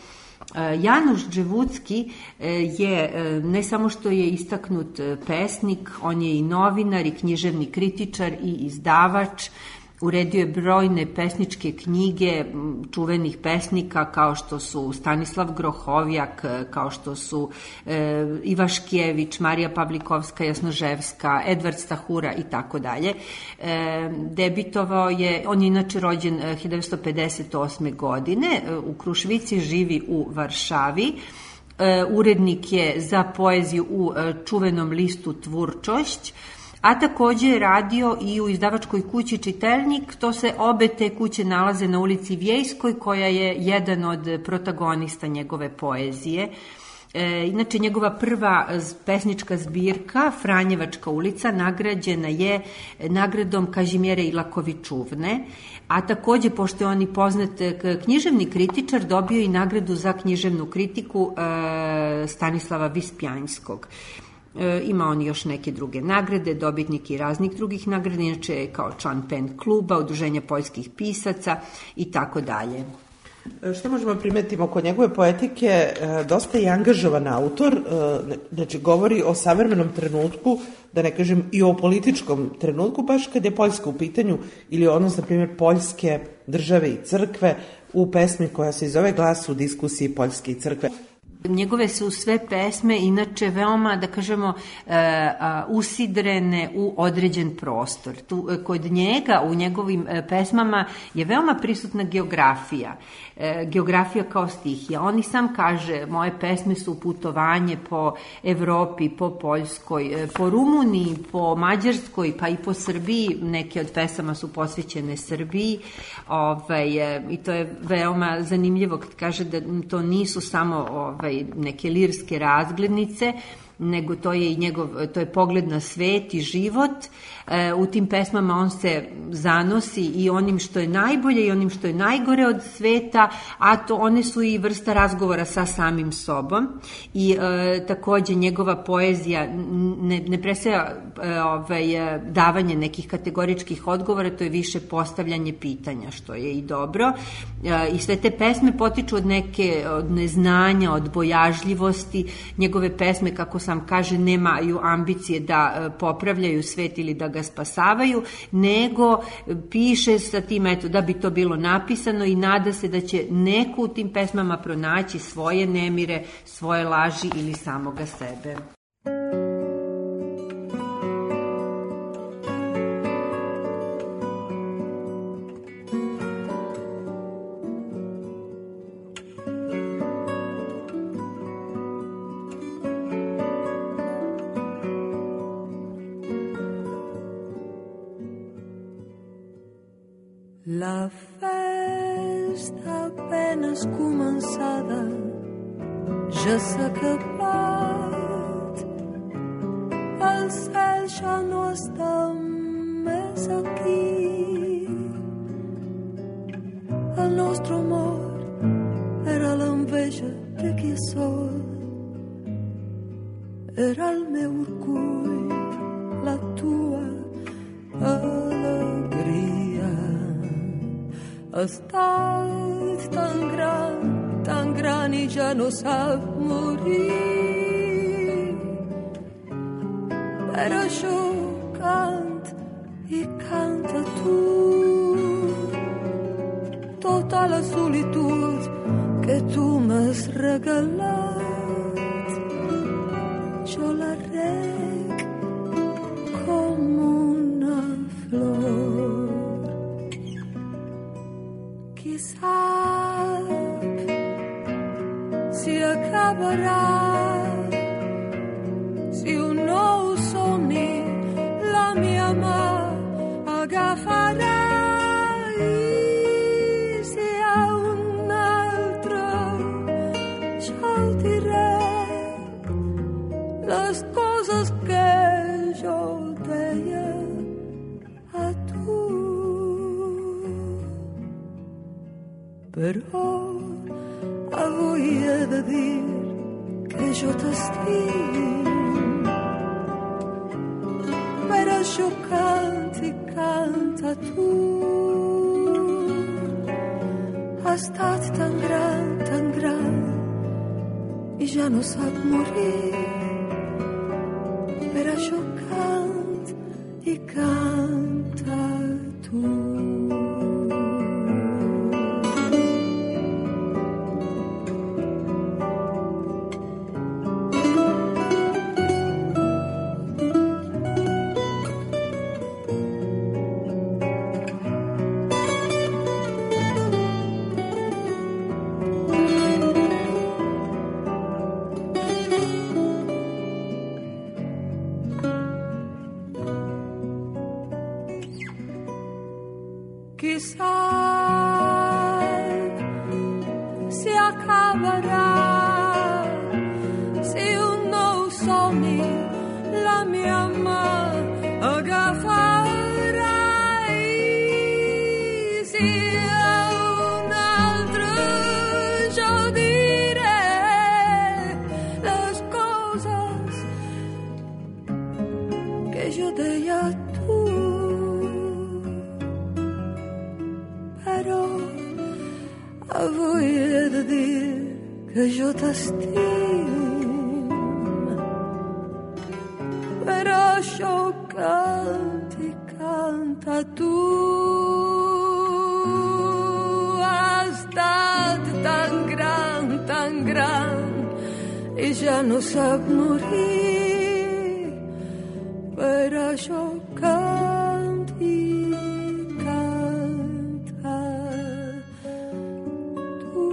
S7: Januš Đevucki je ne samo što je istaknut pesnik, on je i novinar i književni kritičar i izdavač. Uredio je brojne pesničke knjige čuvenih pesnika kao što su Stanislav Grohovjak, kao što su e, Ivaškjević, Marija Pavlikovska, Jasnoževska, Edvard Stahura i tako dalje. Debitovao je, on je inače rođen hiljadu devetsto pedeset osme. godine, u Kruševici, živi u Varšavi. Urednik je za poeziju u čuvenom listu Tvurčošć, a takođe je radio i u izdavačkoj kući Čitelnik. To se obe te kuće nalaze na ulici Vjejskoj, koja je jedan od protagonista njegove poezije. E, inače, njegova prva pesnička zbirka, Franjevačka ulica, nagrađena je nagradom Kažimjere Ilakovićuvne, a takođe, pošto je on i poznat književni kritičar, dobio i nagradu za književnu kritiku e, Stanislava Vispjanjskog. E, ima on još neke druge nagrade, dobitnik i raznih drugih nagrada, inače je kao član Pen kluba, Udruženja poljskih pisaca i tako dalje.
S1: Što možemo primetiti oko njegove poetike, dosta je angažovan autor, znači govori o savremenom trenutku, da ne kažem i o političkom trenutku, baš kad je Poljska u pitanju, ili odnos, na primjer, Poljske države i crkve, u pesmi koja se zove Glas u diskusiji Poljske i crkve.
S7: Njegove su sve pesme inače veoma, da kažemo, usidrene u određen prostor. Tu, kod njega, u njegovim pesmama je veoma prisutna geografija. Geografija kao stihija. On i sam kaže, moje pesme su putovanje po Evropi, po Poljskoj, po Rumuniji, po Mađarskoj, pa i po Srbiji. Neke od pesama su posvećene Srbiji. Ovaj, i to je veoma zanimljivo kad kaže da to nisu samo ovaj, neke lirske razglednice, nego to je i njegov, to je pogled na svet i život. E, u tim pesmama on se zanosi i onim što je najbolje i onim što je najgore od sveta, a to one su i vrsta razgovora sa samim sobom. I e, takođe njegova poezija ne, ne predstavlja e, ovaj, davanje nekih kategoričkih odgovora, to je više postavljanje pitanja, što je i dobro. E, I sve te pesme potiču od neke od neznanja, od bojažljivosti. Njegove pesme, kako sam kaže, nemaju ambicije da popravljaju svet ili da ga spasavaju, nego piše sa tim, eto, da bi to bilo napisano i nada se da će neko u tim pesmama pronaći svoje nemire, svoje laži ili samoga sebe.
S8: La festa apenas començada ja s'ha acabat. El cel ja no està més aquí. El nostre amor era l'enveja de qui és sol. Era el meu orgull, la tua alegria. Ha estat tan gran, tan gran i ja no sap morir. Per això cant i canta tu tota la solitud que tu m'has regalat. Jo la rec com una flor. Qui sap si acabarà, si un nou somni la meva mà agafarà, i si hi ha un altre jo diré les coses que jo deia a tu. Però avui he de dir que jo t'estim. Per això cant i canta tu. Ha estat tan gran, tan gran, i ja no sap morir. Per això cant i canta tu. Chi sap si acabarà, ama agafarai sia un altro yo diré las cosas que yo deia a tu, però avui he de dir que jo t'estim, per això canta i canta tu. Has estat tan gran, tan gran, i ja no sap morir, per això canta i canta tu.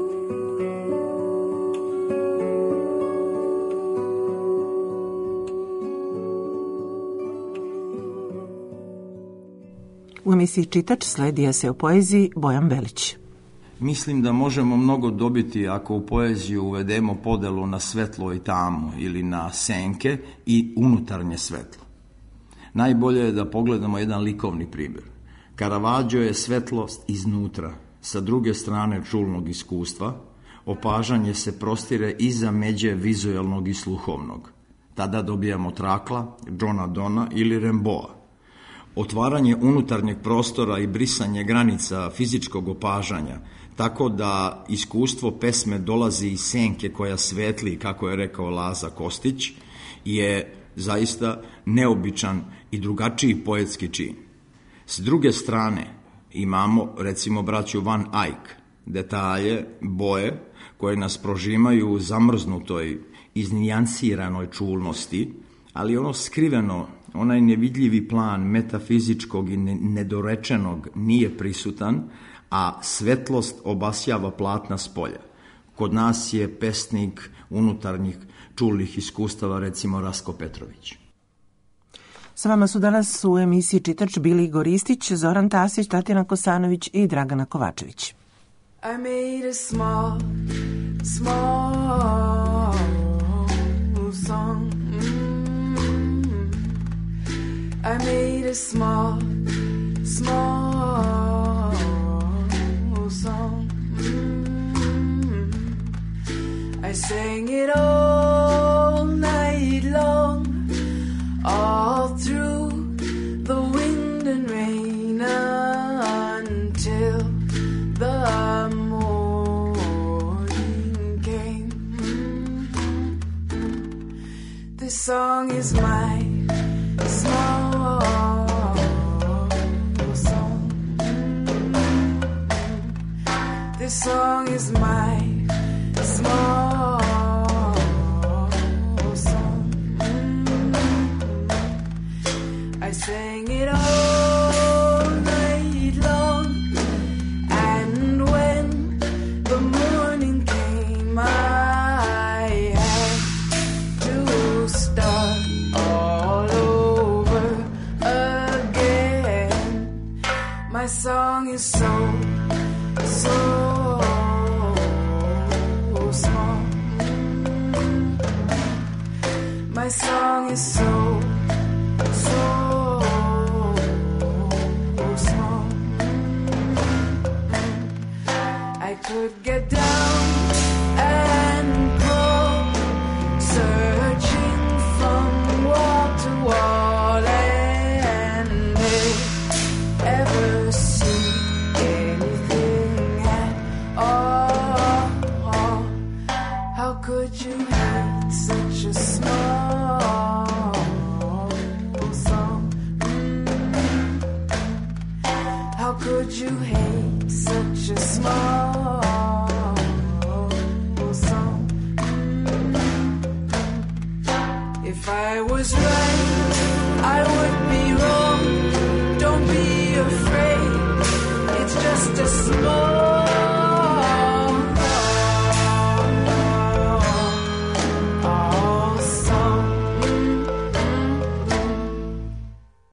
S1: U emisiji Čitač sledi esej o poeziji Bojan Belić.
S9: Mislim da možemo mnogo dobiti ako u poeziju uvedemo podelu na svetlo i tamo ili na senke i unutarnje svetlo. Najbolje je da pogledamo jedan likovni primjer. Caravaggio je svetlost iznutra, sa druge strane čulnog iskustva, opažanje se prostire iza međe vizualnog i sluhovnog. Tada dobijamo Trakla, Johna Donna ili Rimbaud'a. Otvaranje unutarnjeg prostora i brisanje granica fizičkog opažanja, tako da iskustvo pesme dolazi iz senke koja svetli, kako je rekao Laza Kostić, je zaista neobičan i drugačiji poetski čin. S druge strane imamo, recimo, braću Van Eyck, detalje, boje koje nas prožimaju u zamrznutoj, iznijansiranoj čulnosti, ali ono skriveno, onaj nevidljivi plan metafizičkog i nedorečenog nije prisutan, a svetlost obasjava platna spolja. Kod nas je pesnik unutarnjih čulnih iskustava, recimo Rasko Petrović.
S1: Sa vama su danas u emisiji Čitač bili Igor Istić, Zoran Tasić, Tatjana Kosanović i Dragana Kovačević.
S10: I made a small, small song. I made a small, small song. I sang it all night long, all through the wind and rain, until the morning came. This song is my small song. This song is my small song. I sang it all night long, and when the morning came, I had to start all over again. My song is so, so small. My song is so, so small. I could get down and crawl, searching from wall to wall, and ever see anything at all. How could you hate such a small song? How could you hate such a small